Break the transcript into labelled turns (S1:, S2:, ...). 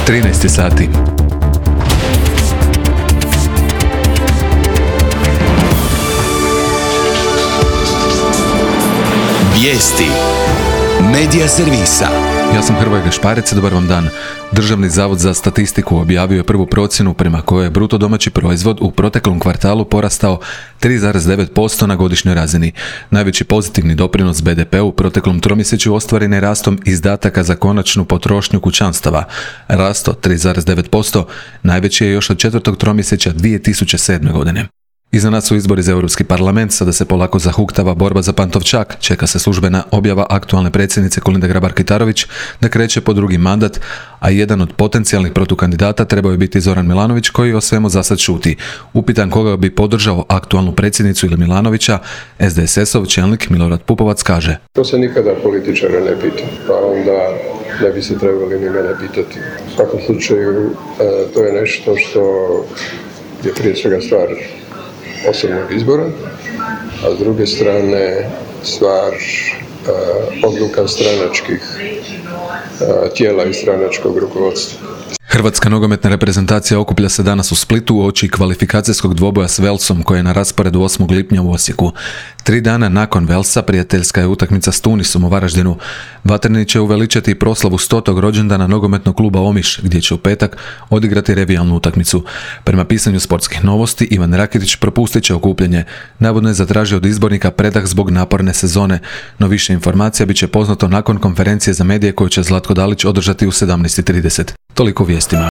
S1: 13 sati.
S2: Vijesti Medija servisa.
S1: Ja sam Hrvoje Gašparec, dobar vam dan. Državni zavod za statistiku objavio je prvu procjenu prema kojoj je bruto domaći proizvod u proteklom kvartalu porastao 3,9% na godišnjoj razini. Najveći pozitivni doprinos BDP-u u proteklom tromjesečju ostvaren je rastom izdataka za konačnu potrošnju kućanstava. Rast od 3,9% najveći je još od četvrtog tromjesečja 2007. godine. Iza nas su izbori za Europski parlament, sada se polako zahuktava borba za Pantovčak, čeka se službena objava aktualne predsjednice Kolinde Grabar-Kitarović da kreće po drugi mandat, a jedan od potencijalnih protukandidata trebao je biti Zoran Milanović, koji o svemu zasad šuti. Upitan koga bi podržao aktualnu predsjednicu ili Milanovića, SDSS-ov čelnik Milorad Pupovac kaže:
S3: To se nikada političara ne pita, pa onda ne bi se trebali ni mene pitati. U svakom slučaju to je nešto što je prije svega stvar osobnog izbora, a s druge strane stvar odluka stranačkih tijela i stranačkog rukovodstva.
S1: Hrvatska nogometna reprezentacija okuplja se danas u Splitu uoči kvalifikacijskog dvoboja s Velsom koji je na rasporedu 8. lipnja u Osijeku. 3 dana nakon Velsa prijateljska je utakmica s Tunisom u Varaždinu. Vatreni će uveličati proslavu 100. rođendana nogometnog kluba Omiš, gdje će u petak odigrati revijalnu utakmicu. Prema pisanju sportskih novosti, Ivan Rakitić propustit će okupljanje. Navodno je zatražio od izbornika predah zbog naporne sezone, no više informacija bit će poznato nakon konferencije za medije koju će Zlatko Dalić održati u 17:30. Toliko vijestima.